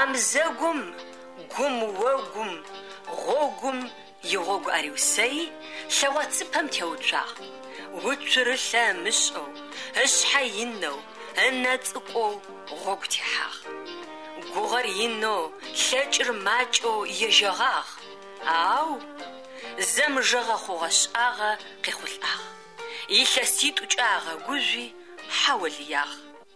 Къамзэгум гум уэгум гъуэгум и гъуэгу ӏэриусей лъэгъуэ цыпэм теуцуагъ. Уцурылъэ мыщӏэу, ышъхьэ инэу, ынэ цӏыкӏоу гъуэгу техьагъ. Гугъэр инэу, лъэкӏыр макӏэу ежэгъагъ. Ау, зэмыжэгъэ хъугъэ шӏагъэ къехъулӏагъ. Илъэситӏукӏэ агъэгужъуи хьэуэлыягъ.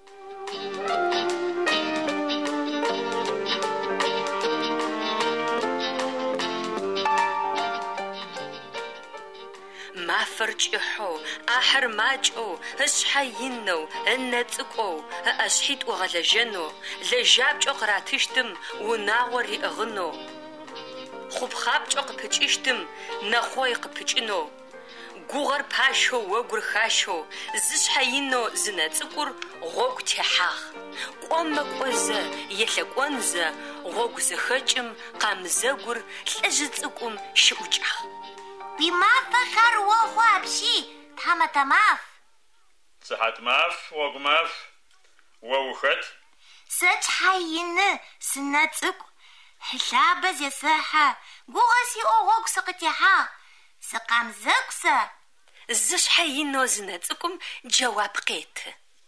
Мафэр кӏыхьэу, ӏахьэр макӏэу, ышъхьэ инэу, ынэ цӏыкӏоу, ӏэшъхьитӏу гъэлэжьэнэу, лэжьапкӏэу къратыщтым унагъор иӏыгъынэу, хъупхъапкӏэу къыпыкӏыщтым нэхъой къыпыкӏынэу, гугъэр пашэу уэгур хашэу, зышъхьэ инэу зынэ цӏыкӏур гъуэгу техьагъ. Кӏомэ кӏозэ, елъэкӏонзэ, гъуэгу зэхэкӏым къамзэгур лӏыжъы цӏыкӏум щыӏукӏагъ. Уи мафэхэр уохъу апщи, тхьэмэтэ маф. Сыхьат маф, гъуэгу маф. Уэ ухэт? Сэ тхьэ ины, сынэ цӏыкӏу, хьылъабэ зесэхьэ, гугъэ сиӏэу гъуэгу сыкъытехьагъ. Сыкъамзэгу сэ. Зышъхьэ инэу зынэ цӏыкӏум джэуап къеты.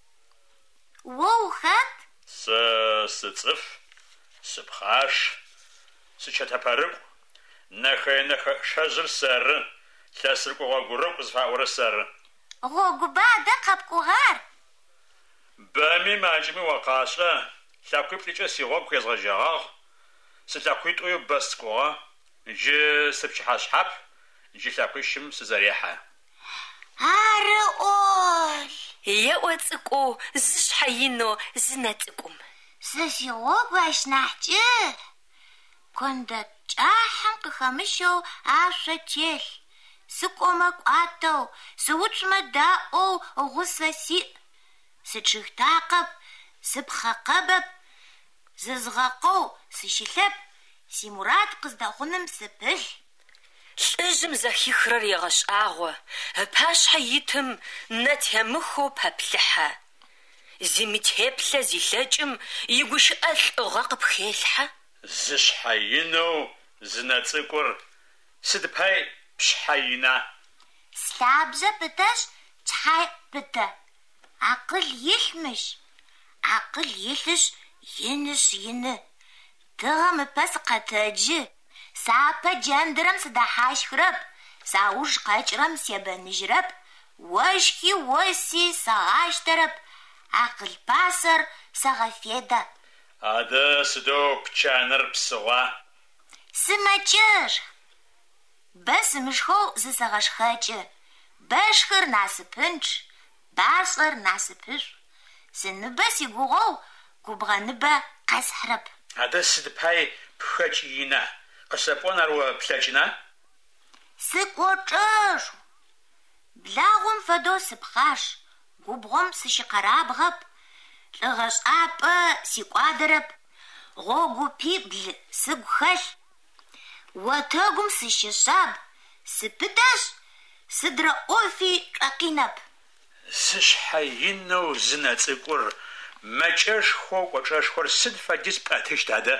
Уэ ухэт? Сэ сыцӏыф, сыпхъаш, сычэтэпэрыкӏу, нэхэ шэжьыр сэры, лъэсыркӏу гъуэгурыкӏу зыфаӏорэ сэры. Гъуэгу бадэ къэпкӏугъэр? Бэми макӏми уакъащӏэ, лъакъуиплӏыкӏэ си гъуэгу хуезгъэжьэгъагъ, сылъакъуитӏуи бэ сыкӏугъэ, иджы сыпчыхьэшъхьап, иджы лъакъуищым сызэрехьэ. Ары ӏол. Еӏо цӏыкӏоу зышъхьэ инэу зынэ цӏыкӏум. Сэ си гъуэгу ащ нахь кӏыхь. Кондэ кӏахьым къыхэмыщэу ашъо телъ. Сыкӏомэ кӏуатэу, сыуцумэ даӏоу гъусэ сиӏ. Сычъыгтакъэп, сыпхъэкъэбэп, зызгъэкъоу сыщылъэп, си мурад къыздэхъуным сыпылъ. Лӏыжъым зэхихрэр егъэшӏагъо, пашъхьэ итым нэ темыхэу пэплъыхьэ. Зимытеплъэ зилъэкӏым игущыӏэ лӏыгъэ къыпхелъхьэ. Зышъхьэ инэу зынэ цӏыкӏур сыд пай пшъхьэ ина? Слъабжьэ пытэщ, кӏхьэ пытэ. Акъыл илъмыщ. Акъыл илъыщ, иныщ ины. Тыгъэм ыпэ сыкъэтэджы. Сапэ джэндырэм сыдэхьащхырэп. Сауж къэкӏырэм себэныжьырэп. Ощхи оси сэгъащтэрэп. Акъыл пасэр сэгъэфедэ. Адэ сыдэу пчаныр псыгъуа? Сымэкӏышх. Бэ сымышхэу зысэгъэшхэкӏы. Бэшхыр насыпынч, башӏэр насыпышӏу. Сыныбэ си гугъоу губгъэныбэ къэсхьырэп. Адэ сыд пай пхэкӏ ина? Къысэпӏон ар о плъэкӏына? Сыкӏочӏэшъу. Благъом фэдэу сыпхъаш. Губгъом сыщыкъэрабгъэп. Лӏыгъэ шӏапӏэ сикӏуадырэп. Гъогу пибл сыгу хэлъ. Уэтэгум сыщышъаб. Сыпытэщ, сыдрэ ӏофи чӏэкъинэп. Зышъхьэ инэу зынэ цӏыкӏур мэкӏэшхоу кӏочӏэшхор сыд фэдиз пӏэтыщт адэ?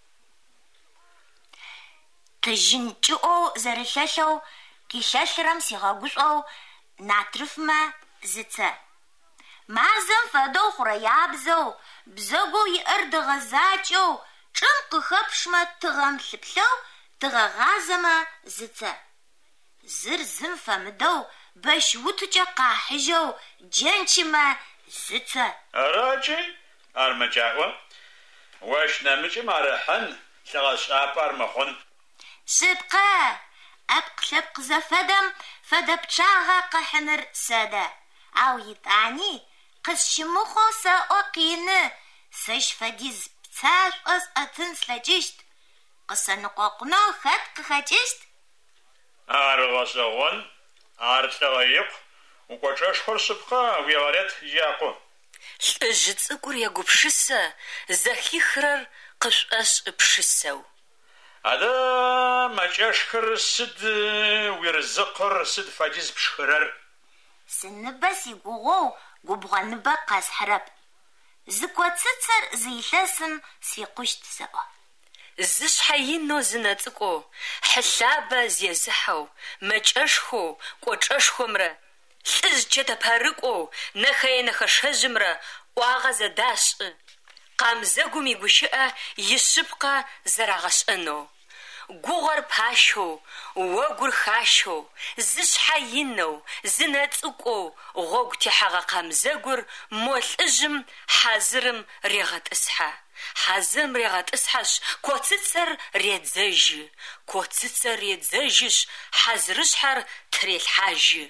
Тыжьын кӏыӏоу зэрылъэлъэу, къилъэлъырэм сигъэгушӏоу, натрыфмэ зыцэ. Мазэм фэдэу хъурэябзэу, бзэгоу иӏэр дыгъэзакӏэу, чӏым къыхэпшмэ тыгъэм лъыплъэу, тыгъэгъазэмэ зыцэ. Зыр зым фэмыдэу, бэщ утыкӏэ къахьыжьэу, джэнчымэ зыцэ. Аракӏи ар мэкӏаӏо. Уэщ нэмыкӏым арыхьэн, лъыгъэ шӏапӏэ ар мэхъун. Шъыпкъэ, ӏэпкълъэпкъ зэфэдэм фэдэ пчъагъэ къыхьыныр сэдэ. Ау итӏани, къысщымыхъоу сэӏо къины. Сэщ фэдиз пцашӏо сӏэтын слъэкӏыщт. Къысэныкъокъунэу хэт къыхэкӏыщт? Ар гъэшӏэгъон, ар лъыгъэ икъу, укӏочӏэшхор шъыпкъэ уегъэрэт якъу. Лӏыжъы цӏыкӏур егупшысэ, зэхихрэр къышӏошӏ пшысэу. Адэ мэкӏэшхыр сыд уирзыкъыр, сыд фэдиз пшхырэр? Сыныбэ си гугъоу губгъэныбэ къэсхьырэп. Зыкоцыцэр зилъэсым сфикъущт зэӏо. Зышъхьаинэу зынэцӏыкӏоу, хьылъабэ зезыхьэу, мэкӏэшхоу, кӏочӏэшхомрэ, лӏыжъкӏэ тэпэрыкӏоу, нэхэшэжьымрэ ӏуагъэ зэдашӏы. Къамзэгум игущыӏэ ишъыпкъэ зэрагъэшӏэнэу. Гугъэр пащэу, огур хащэу, зышъхьаинэу, зынэцӏыкӏоу, гъогу техьагъэ къамзэгур мо лӏыжъым хьазырым регъэтӏысхьэ. Хьазырым регъэтӏысхьэшъ коцыцэр редзэжьы. Коцыцэр редзэжьышъ хьазырышъхьэр трелъхьажьы.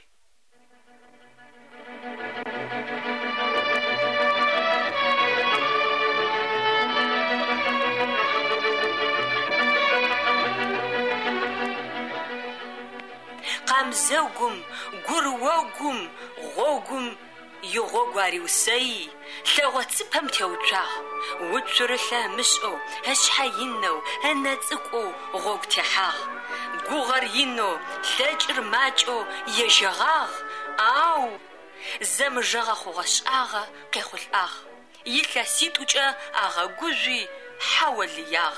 Къамзэгум, гурогум, гъогум игъогу ариусэи, лъэгъо цыпэм теуцуагъ. Уцурылъэ мышӏэу, ышъхьаинэу, ынэцӏыкӏоу гъогу техьагъ. Гугъэр инэу, лъэкӏыр макӏэу ежьэгъагъ. Ау, зэмыжэгъэ хъугъэ шӏагъэ къехъулӏагъ. Илъэситӏукӏэ агъэгужъуи хьаолыягъ.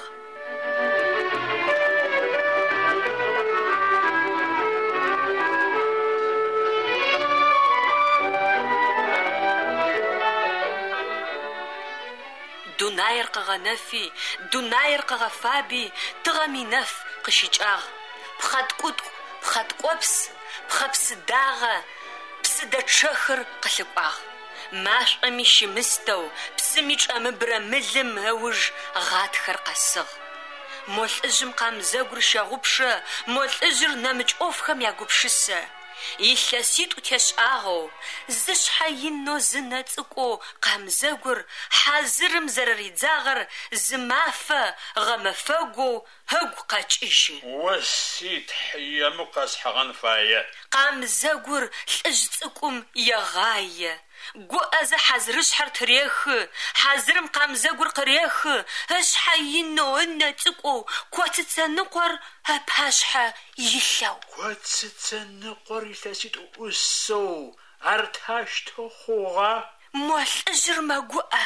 Дунаир къэгъэнэфи, дунаир къэгъэфаби, тыгъэм инэф къыщыкӏагъ. Пхъэткӏутӏу, пхъэткӏопс, пхъэпсыдагъэ, псыдэчъэхыр къылъыкӏуагъ. Машӏоми щымыстэу, псыми чӏэмыбрэ мылым ыуж гъатхэр къэсыгъ. Мо лӏыжъым къамзэгур щэгъупшэ, мо лӏыжъыр нэмыкӏ ӏофхэм ягупшысэ. Илъэситӏу тешӏагъэу, зышъхьаинэу зынэцӏыкӏоу къамзэгур хьазырым зэрыридзагъэр зы мафэ гъэмэфэгоу ыгу къэкӏыжьы. Оситхь емы къэсхьыгъэн фае. Къамзэгур лӏыжъ цӏыкӏум егъае. Гуӏэзэ хьазырышъхьэр тырехы, хьазырым къамзэгур къырехы. Ышъхьаинэу ынэцӏыкӏоу коцыцэныкъор ыпашъхьэ илъэу. Коцыцэныкъор илъэситӏу ӏусэу артащтэу хъугъа? Мо лӏыжъыр мэгуӏэ.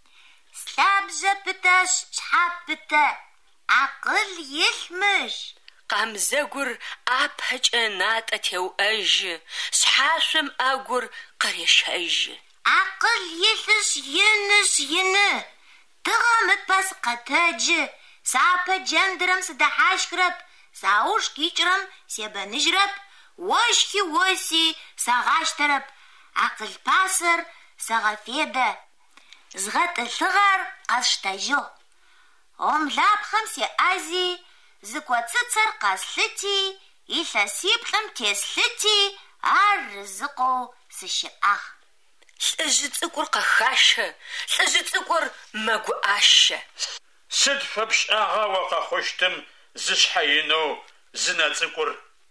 Слъабжьэ пытащ шъхьапытэ, акъыл илъмыщ. Къамзэгур ӏапэкӏэ натӏэ теуӏэжьы, шъхьашъом ӏэгур къырешэжьы. Акъыл илъыш иныш ины, тыгъэм ыпэс къэтэджы. Сапэ джэндырэм сыдэхьашхырэп, сауж къикӏырэм себэныжьырэп, ощхи оси сагъащтэрэп, акъыл пасэр сэгъэфедэ, згъэтӏылъыгъэр къэсштэжьыгъ. Гъомлапхъэм сеӏази, зыкоцыцэр къэслъыти, илъэсиплӏым теслъыти, ар рызыкъоу сыщыӏагъ. Лӏыжъы цӏыкӏур къэхашэ, лӏыжъы цӏыкӏур мэгуӏащэ. Сыд фэпшӏагъа о къэхъущтым зышъхьаинэу зынэцӏыкӏур?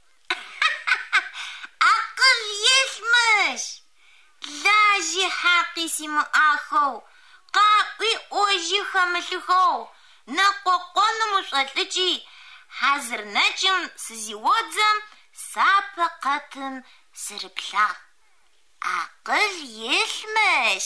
Акъыл илъмыщ. Лажьи хьакъи симыӏахэу, къаӏуи ӏожьи хэмылъыхэу, нэкъокъоным ушӏолӏыкӏи, хьазыр нэкӏым сызиодзэм, сапэ къэтым сырыплъагъ. Акъыл илъмыщ.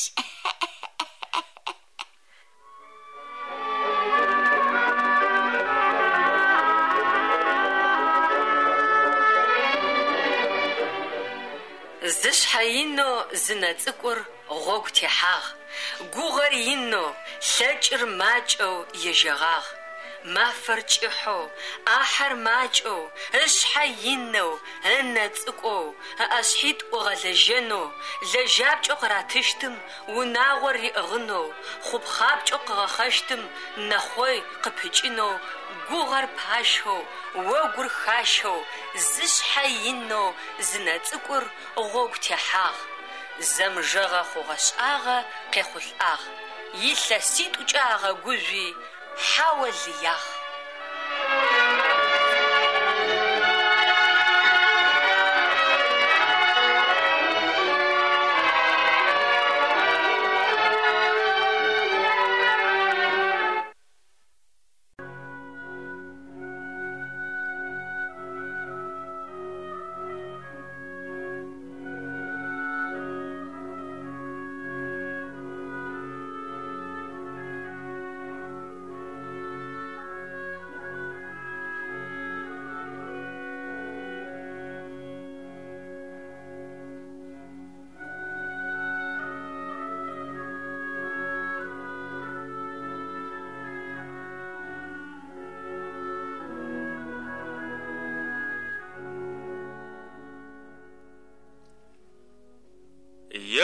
Зышъхьаинэу зынэцӏыкӏур гъогу техьагъ. Гугъэр инэу, лъэкӏыр макӏэу ежьэгъагъ. Мафэр кӏыхьэу, ӏахьэр макӏэу, ышъхьаинэу, ынэцӏыкӏоу, ӏэшъхьитӏу гъэлэжьэнэу, лэжьапкӏэу къыратыщтым, унагъор риӏыгъынэу, хъупхъапкӏэу къыгъэхэщтым, нэхъой къыпыкӏынэу, гугъэр пащхэу, огур хащэу, зышъхьаинэу зынэцӏыкӏур гъогу техьагъ. Зэмыжэгъэ хъугъэ шӏагъэ къехъулӏагъ. Илъэситӏукӏэ агъэгужъуи хьаолыягъ.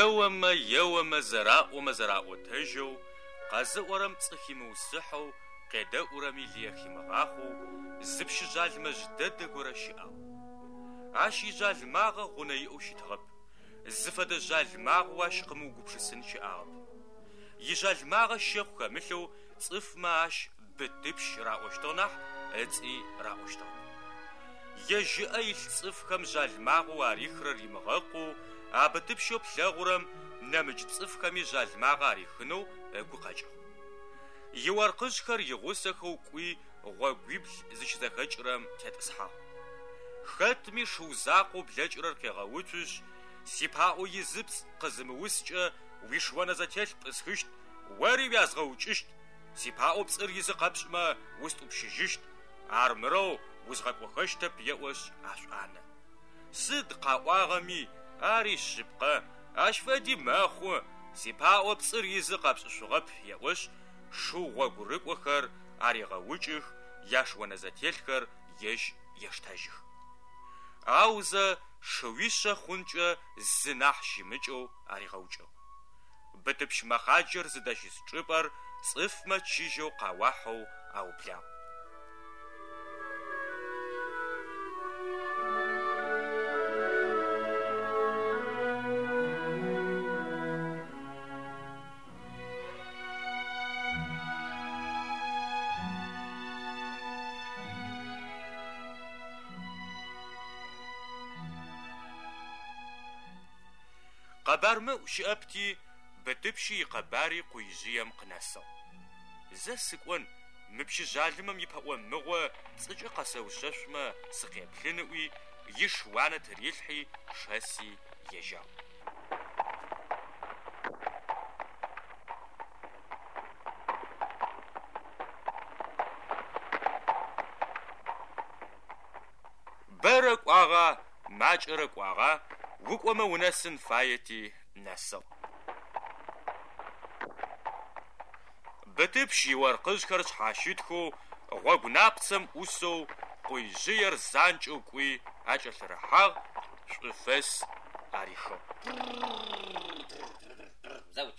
يوم زراء تجو قازورم صخي موسحو قدا ورمي ليخي مغاخو زبش جال مجدد غرشاو عاشي جال ماغ غني اوشي تغب الزفد جال ماغ واشق موغبش سنشاو يجال ماغ الشيخ كمثلو صف ماش بدبش راوشتونح اتي راوشتون يجي اي صف كم جال ماغ واريخر ريمغاقو ابدبشو بلاغورم نمج صف كم جال ماغ اريخنو غوقاجو يورقشخر يغوسخو قوي غوغيبل زش زخجرم تتصحا ختمي شوزاقو بلجرر كغاوتش سيباو يزبس قزموسچ ويشوانا زاتل بسخشت وري بيازغوچشت سيباو بصر يزقبشما وستو بشجشت ارمرو وزغقوخشت بيوش اشعانه صدقا واغمي اري شبقه اشفدي ماخو سيباو بصر يزقبش شغب يوش شو غوغرقوخر اري غوچخ ياشوانا زاتلخر يش يشتاجخ اوزا شويشه خونچه زناح شيمچو اري غوچو بتبش مخاجر زداشيس چبر صف مچيجو قواحو او بلا قبرم شأبتي بتبشي قباري قويجيم قناسو زسكون مبشي جالمم يبقون مغوى صجي قسو ششمة سقيبلنوي يشوانا تريلحي شاسي يجاو برق واغا ماجرق واغا وقوما ونسن فايتي نسو بتبشي ورقش كرش حاشيتكو غوغ نابتسم اوسو قوي جير زانجو قوي اجل رحاغ شفس اريخو زوج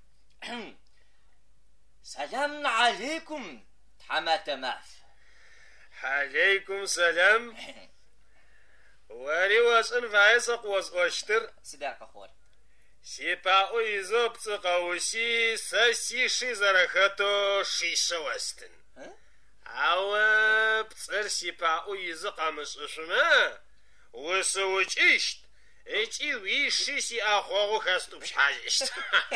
سلام عليكم حمات ماف عليكم سلام واري واسن فايسق واشتر سداق اخوار سيباو يزوب تقاوشي ساسي شي زرخاتو شيشة واستن او بتصر سيباو يزق مششنا وسوج اشت ايشي ويشي سي اخوغو خاستو بشحاجشت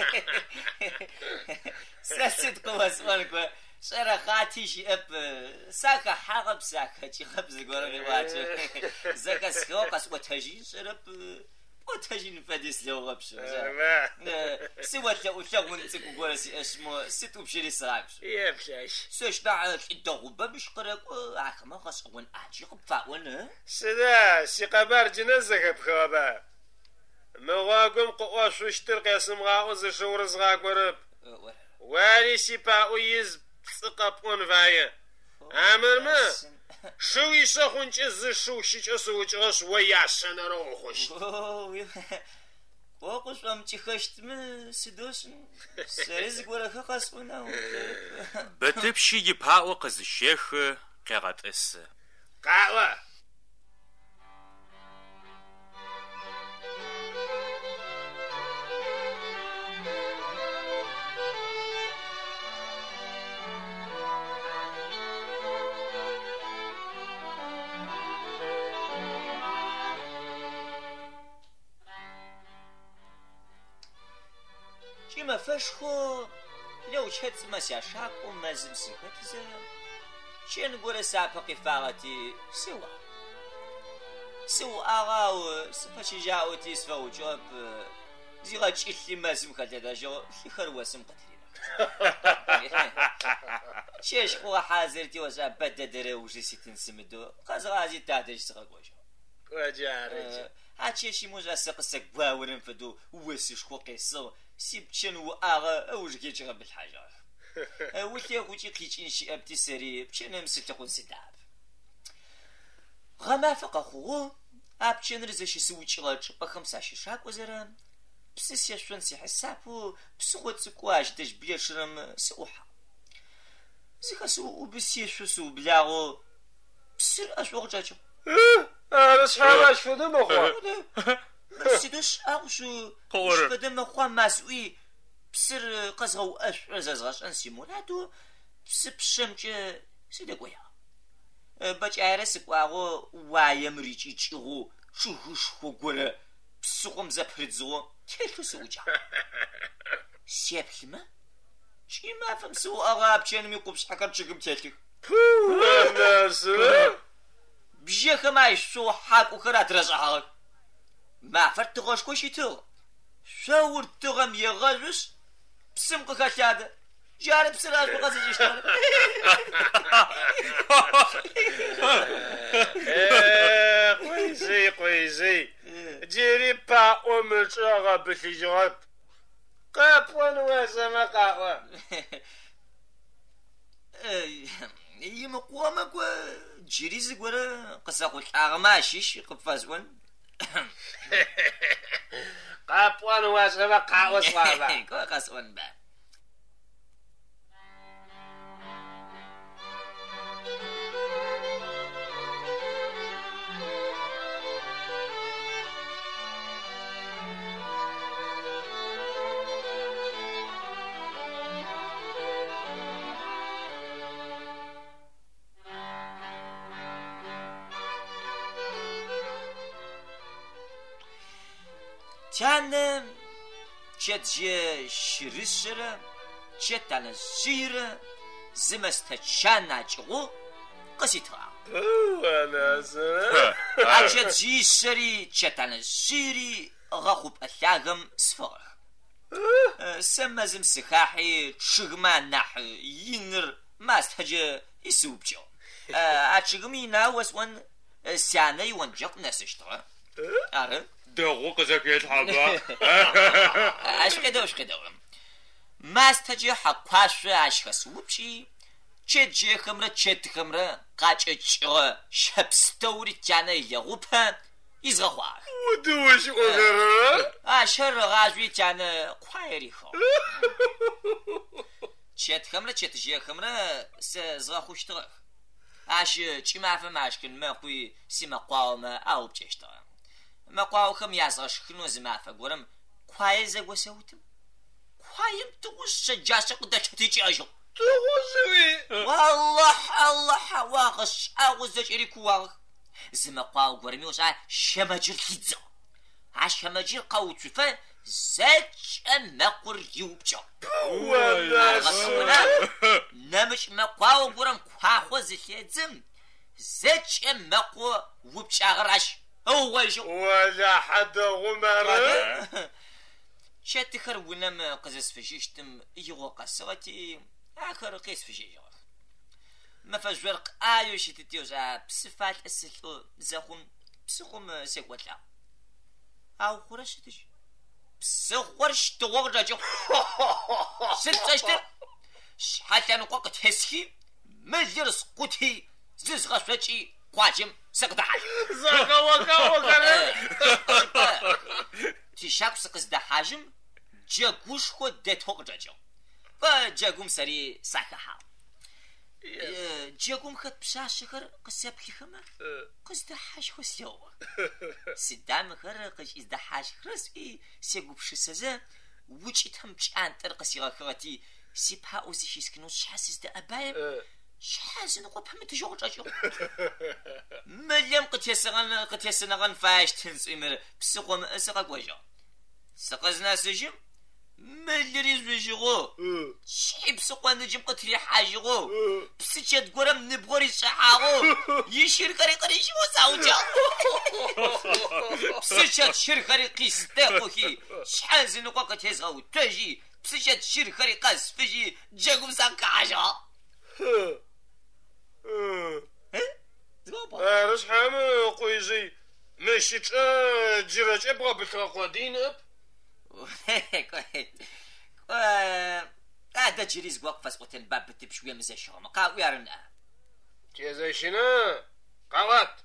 ساسدكو واسوالكو شرخاتي شي اب ساكا حاغب ساكا تي خبز غورمي واتو زكا سكوقس وتهجين شرب وتهجين فاديس لو غبش سوى تلاقون تسكو غورسي اسمو ستو بشري صعبش يا بشاش سوش دعك الدغبة مش قرق عاكما خاص وين اجي قبفاون سدا سي قبار جنازك بخوابا مواقم قواش وشتر قسم غاوز شورز غاقرب واري سيباو يز سقابون فايا امر ما شو يسخون جز شو شيجسو جس وياسن روخش وقش ام تخشت من سدوس سرز غورخ خاصونا بتبشي يباو قز الشيخ قاغطس قاوا ما فشخو لو شهدت ما شاقو ما زمسي كتزا شي نقول سابقي فاغتي سوا اغاو سفاشي جاو تيسفا وجوب زيغا تشيلي ما زم كتدا جو شي خرواسم قتلينا شيش خو حازرتي وزا بددري وجي سيتن سمدو قازغازي تادش تغوجو وجارج هاتشي شي موجا سقسك باورن فدو وسيش خو قيسو سيبتشن واغا اوجكي تشغب بالحاجه وتي خوتي قيتين شي ابتي سري بشن مسلتقون سداب غما فق اخو ابتشن رزش سويتش غاچ ب 5 شاك وزرا بسس يشون سي حسابو بسقط سكواش دش بيشرم سوحة زيكا سو بسيشو سو بلاغو بسر أشوق جاجو أصحاب أشفدو مخوا بسيدش أغشو شفدو مخوا مسوي بسر قزغو أشرزغش أنسيمو لادو بسر بشمجة سيدقويا باش عرسك واغو وايم ريجي تشيغو شوهش خوغولا بسقم زبرزو كيف سوجا سيبلما شي ما فهم سو اغاب كان ميقوبش حكر تشكم تاتك ناس بجيك ما يشو حق وكرات رزعك ما فرت غوش كوشي تو شاور تغم يغلوش بسمك كشاد جارب سراج بغازي جيشتر قويزي جيري با وملشاغا بشجرات قابوان واسما قاوا يمقوامك جيري زغورا قساقو كاغماشيش قفازون قابوان واسما قاوا صوابا كو قاسون با كان تشجي شرشر تشتان شير زمستشانا جغو قسيتها وانا تشجي شري تشتان شيري غاخوب أثاغم سفر سما زمسخاحي تشغما نح ينر ما استهجي يسوبجو أتشغمينا وسوان ساني وانجق نسشتها أره دغو قزاك يتحبا اش كده ما استجي حقاش اشخاص وبشي تشجي خمره تشت خمره قاچچ شبستوري جانا يغوبا يزغوا ودوش غير اشر غازوي جانا قايري خو تشت خمره تشجي خمره زغخوشتغ اش چما فماشكن ما قوي سيما قاوما او بچشتغ ما قاو خم يازغش خنو زما فغورم قاي زغوسوتم قايم توش جاشق دچتيچي اجو توزوي والله واغش اغوزچري كوا زما قاو غورمي وسا شمجر خيزو عشمجر قاوتفا زچ مقر يوبچو والله نمش ما قاو غورم قاخو زخيزم زچ مقو وبچاغراش هو ولا حدا غمر شاتخر ونم قزس فشيشتم يغو قصوتي اخر قيس فشيجو ما فجرق ايو شتتيوزا بصفات السلو زخم بسخم سيقوتلا او خرشتش بسخورش توغرجو ستشتر حتى نقوق تهسكي مجرس قوتي زيز غشوتي قواجم سقدحاج زاكا وكا تشاك سقدحاجم جاكوش خو دتوق جاجو فجاكم سري ساكها جاكم خد بشاش خر قسب خما قزدحاج خو سيو سدام خر قش ازدحاج خرسي سيغو بشسزا وچ تم چانتر قسيغا خرتي سيبها اوزيش سكنو شاسس د ابايم شحال نقول بهم تجوجاجو مليم قتيسغن فاش تنسيمر بسقوم سقا كوجو سقزنا سجم ملريز بجو شي بسقوا نجم قتري حاجو بسيت غورم نبغوري شحاغو يشير قري شو ساوجا بسيت شير قري قيستقوكي شحال نقول قتيسغو تجي بسيت شير قري قاس فيجي جاكم سانكاجو رش حام قويزي ماشي جيراج ابغى بتقودين اب هذا جريز وقفز قتن باب بتبشويه مزشو ما قاوي رنا زي شنو قوات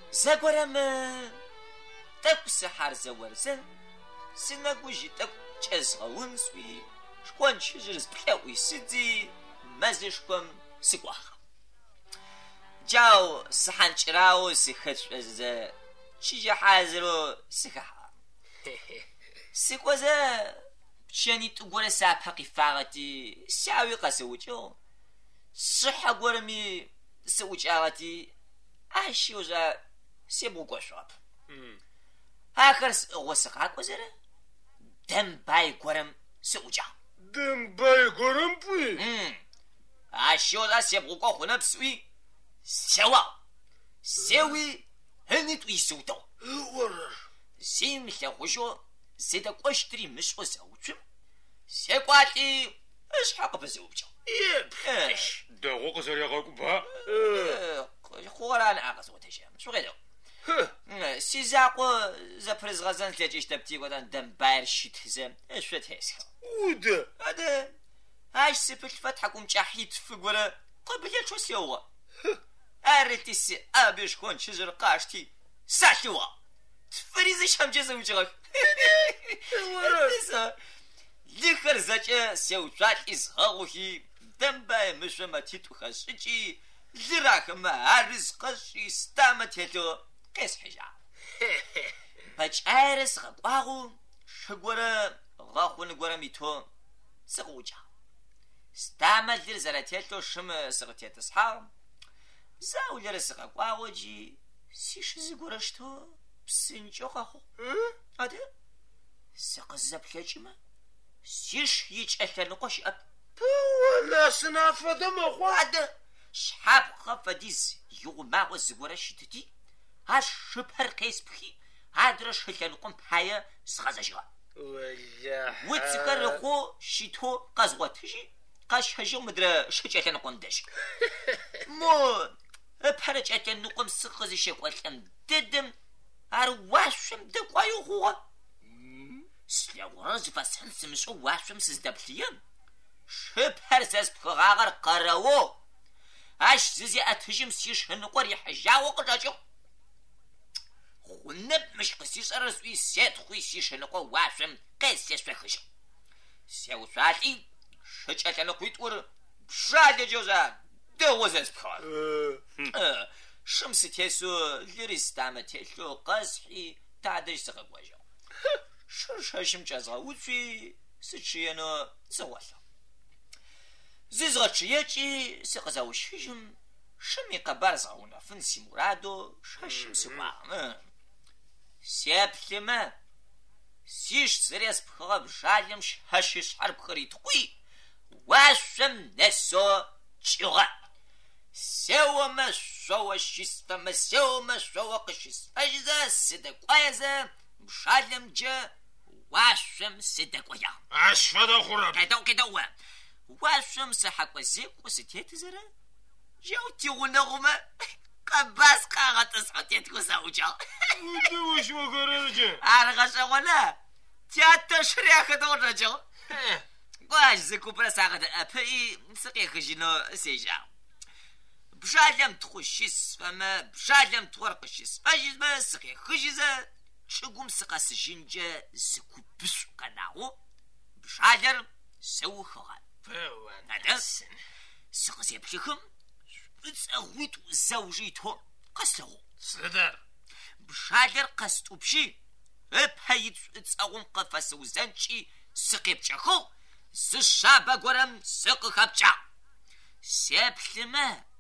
زغورم تاكو سحر زورزه سنغوجي تاكو چزغون سوي شكون شجرز بلاوي سدي مازشكم سقواخ جاو سحن چراو سخت از چی حاضرو سخا سقوزه شني تقول سابقي فاغتي ساوي قسوجو صح غورمي سوجاتي اشوجا سيبو قشوب اخر وسقا وزره دم باي غورم سوجا دم باي غورم بي اشوجا سيبو قخنا بسوي سوي هني تويسوتو ورر سيم خشو سيدا قشتري مش وسوچم سيقاتي اش حق بزوجو ايش دغه قصري غوبا خوران اقص وتشام شو غيرو سيزاقو زبرز غزان تجيش تبتي ودان دم باير شيت زم اش فتهس ود هذا هاش سبت فتحكم جحيت فغره قبل شو سيوا ارتيس ابيش كون شجر قاشتي ساشوا تفريز شام جزوجك لخر زچ سيوچات از هاوهي دمبا مشما تيتو خشجي زراخ ما عرز قشي ستامتلو قيس حجا باج عرس غواغو شغورا غاخون غورا ميتو سقوجا ستامتل زراتيتو شم سقتيت صحاب زاولر سقواوجي سيش زغورشتو بسنجو خو هذا سقزب لجما سيش يجعل نقش أب ولا سنافة دم أخوات شحاب خفديز يغمى وزغورة شتتي هاش شبهر قيس بخي هادرش هلان قم بحايا سغزجا ولا وتذكر خو شيتو قزواتجي قاش هجو مدرا شجعل نقم داش مو بحرج أتن نقم سغز شكوالكم ددم أرواشم دقايو هو سلاورز فسنس مشو واشم سزدبليم شبهر زاز بخغاغر قراو اش زيزي اتهجم سيش هنقور يحجاو قراجو خنب مش قسيش ارسوي سيت خوي سيش هنقور واشم قيس يشفى خشو سيو ساتي شجاك نقوي تور بشاد جوزا دوزاز بخغاغ شمس تيسو لريس دامتيشو قصحي تعدش سغواجو شرشاشم جازغا وفي سچينو زواسا زيزغا چيچي سقزاوش هجم شمي قبارزغونا فنسي مرادو شاشم سوا سيبلما سيش زريس بخغب جالم شاشش حرب خريط قوي واشم نسو چيغا سوا ما شوا شيسفا ما سوا ما شوا قشيس فجزا سيدا قايزا مشالم جا واشم سيدك ويا عشفة خراب كدو واشم سحق وزيك وستيت زرا جاوتي ونغمة قباس قاغت اسحتيت كساوجا ودوش وقررجة ارغشا ولا تياتا شرياك دورجا واش زكو برساغد ابي سقي خجنو سيجا بشالم تخشيس فما بشالم تورقشيس فاجز سقي خجزا شقوم سقاس جنجا سكو بسو قناو بشالر سو خغان هذا سقسي بشكم بتسويت زوجيتو قسلو صدر بشالر قستو بشي بحيد تساوم قفاس وزنشي سقي بشكو زشابا قرم سقي خبشا سيبلما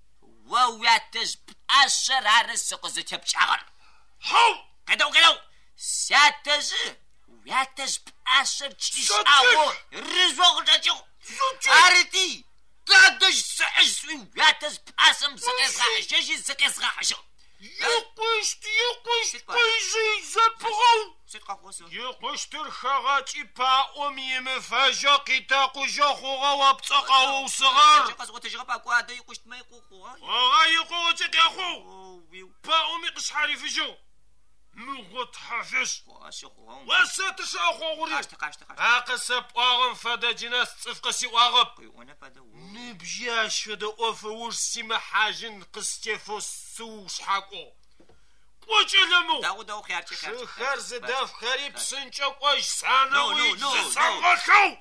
وواتج بأشر على سقزي تبشاغر حو كدو ساتجي وياتج بأشر تشيشاو رزوغ جاجو عارتي تادج سعجسوي وياتج بأسم سقيس غاحشي سقيس غاحشو يقشت قيزي زبغو سيتقا خوصو يقشت الخغاتي باقوم يمفاجا قيتاقو جاخوغا وابتقاو صغار قصو تجربة كوادا يقشت ما يقوخو وغا يقوغو تقاخو باقوم يقش حالي في جو نغط حافش واساتش اخو غري قاشت اقسب واغن فدا جناس تفقسي واغب وانا فدا نبجاش فدا اوفوش سيما حاجن قستيفو سوش حاقو قوچلمو داو خيارتي شخر زدف خريب سنچو قوش سانوي No. سانغوشو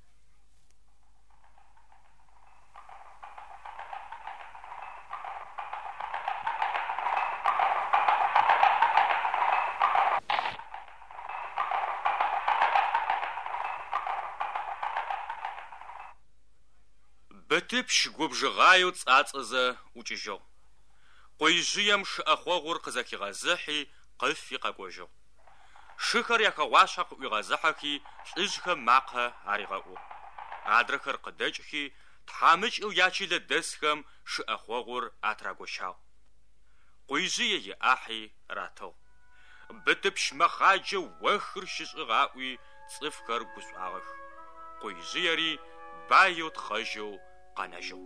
Бытыпщ губжыгъаю цӏацӏызэ ӏукӏыжьыгъ. Къуижъыем шыӏэхъуэгъур къызэхигъэзыхьи къыфи къэкӏожьыгъ. Шыхэр яхэгъуашъхьэ къыӏуигъэзыхьэхи лӏыжъхэм макъэ аригъэӏугъ. Адрэхэр къыдэкӏхи тхьамыкӏэу ячылэдэсхэм шыӏэхъуэгъур атрагощагъ. Къуижъые иӏахьи ратыгъ. Бытыпщ мэхъаджэ уэхыр щышӏыгъаӏуи цӏыфхэр гушӏуагъэх. Къуижъыери баеу тхъэжьэу къэнэжьыгъ.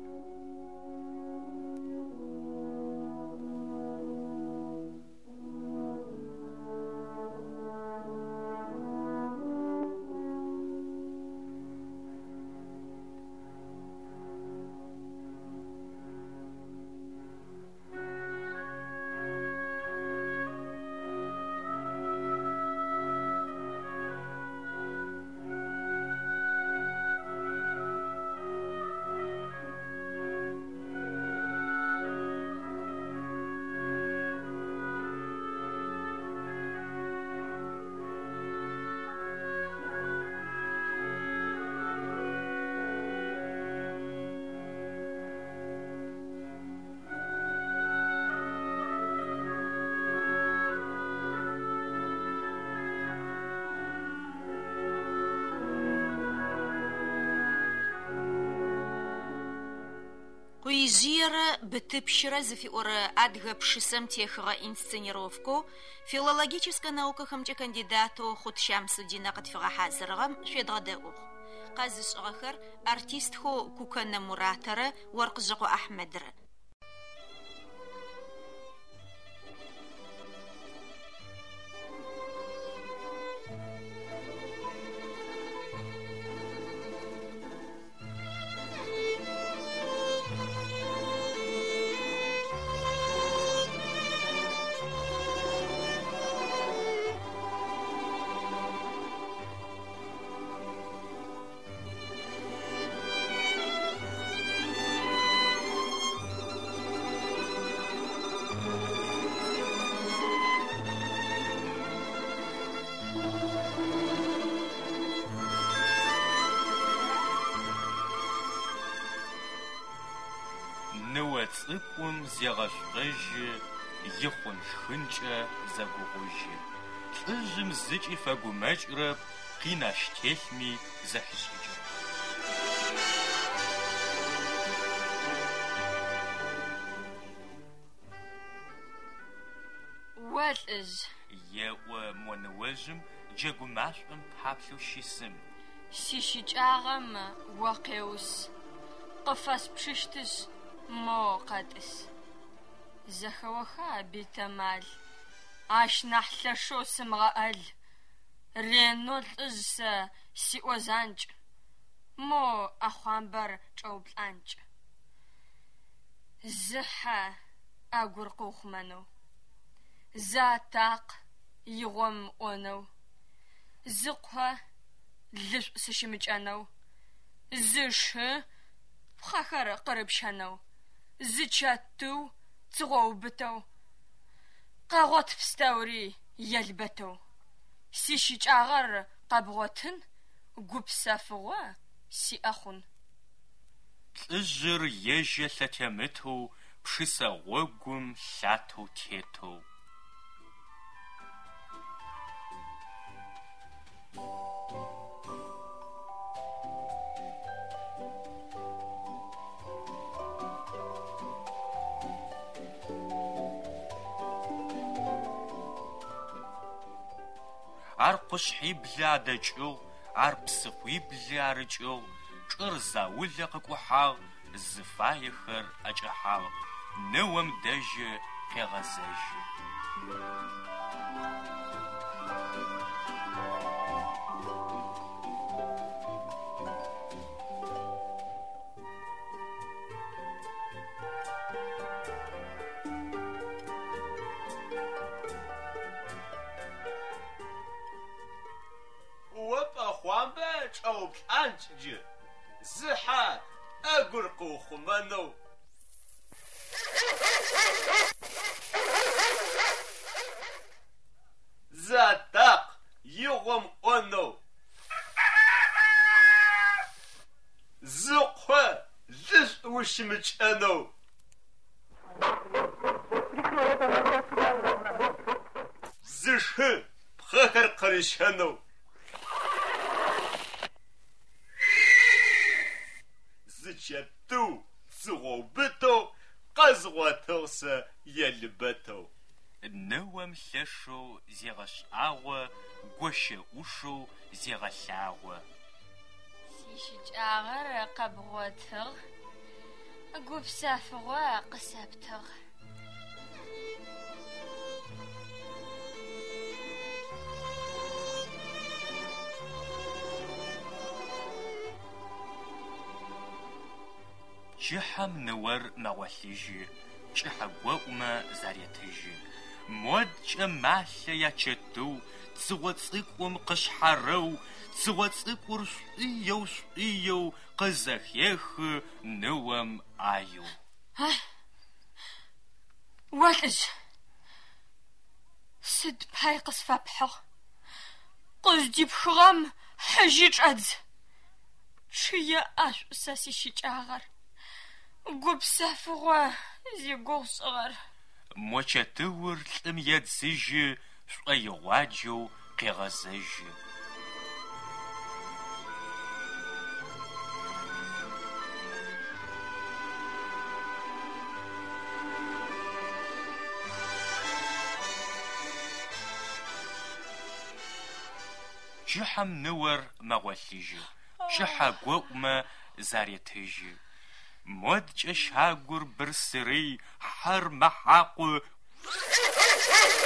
Къуижъыерэ бытыпщрэ зыфиӏорэ адыгэ пшысэм техыгъэ инсценировкэу филологическэ наукэхэмкӏэ кандидатэу Хъутщам Судинэ къытфигъэхьазырыгъэм шъуедгъэдэӏугъ. Къэзышӏыгъэхэр артистхэу Кукэнэ Муратэрэ Уэркъыжьыкъо Ахьмэдрэ. Ныуэ цӏыкӏум зегъэшӏужьы, ихъун шхынкӏэ зэгугъужьы. Лӏыжъым зыкӏи фэгумэкӏрэ къинащ телъми зэхищӏыкӏы. Уэ лӏыжъ. Еӏо монэожьым джэгумашӏом тхьаплъэу щысым. Сищыкӏагъэм о къеус. Къыфэспшыщтышъ мо къэтӏыс. Зэхэоха Битэмал. Ащ нахь лъэшэу сымгъэӏэл. Рено лӏыжъ сэ сиӏозанкӏ. Мо ӏэхъуамбэр чӏэуплӏанкӏ. Зыхьэ агур къыухъумэнэу. Затакъ игъом ӏонэу. Зыкъо лышӏу сыщымыкӏэнэу. Зышы пхъэхэр къырыпщэнэу. Зычэтыу цыгъоубытэу. Къэгъот пстэури елбэтэу. Сищыкӏагъэр къэбгъотын гупсэфыгъо сиӏэ хъун. Лӏыжъыр ежьэ лъэтемытэу пшысэ гъогум лъатэу тетэу. Ар къушъхьиблы адэкӏыгъ, ар псыхъуиблы арыкӏыгъ, чӏыр заулэ къыкӏухьагъ, зыфаехэр ӏэкӏыхьагъ, ныом дэжьы къегъэзэжьы. шагур къыухъумэнэу. Зэдакъ игъом ӏонэу. Зыкъо лышӏ ущымыкӏэнэу. Зышхы пхъэхэр къырыщэнэу. Зычэтыу зыгъобытэу къэзгъотыгъ сэ елыбэтэу. Ныуэм лъэшэу зегъэшӏагъо, гощэӏушэу зегъэлъагъо. Сищыкӏагъэр къэбгъотыгъ, гупсэфыгъо къысэптыгъ. Кӏыхьэм ныуэр мэгъолъыжьы, кӏыхьэ гуэӏумэ заретыжьы. Модкӏэ малъэ ячэтыу, цыгъо цӏыкӏум къышъхьэрэу, цыгъо цӏыкӏур шӏуиеу къызэхехы ныуэм ӏаеу. Уэлӏыжь, сыд пай къысфэпхьыгъ? Къыздипхыгъэм хьыжьи чӏэдз. Чъые ӏэшӏу сэ сищыкӏагъэр. Гупсэфыгъо зигугъушӏыгъэр. Мочэтыур лӏым едзыжьы, шӏуэигъуаджэу къегъэзэжьы. Кӏыхьэм ныуэр мэгъолъыжьы, кӏыхьэ гуэӏумэ заретыжьы. Модкӏэ щагур бырсырый, хьэр мэхьакъу.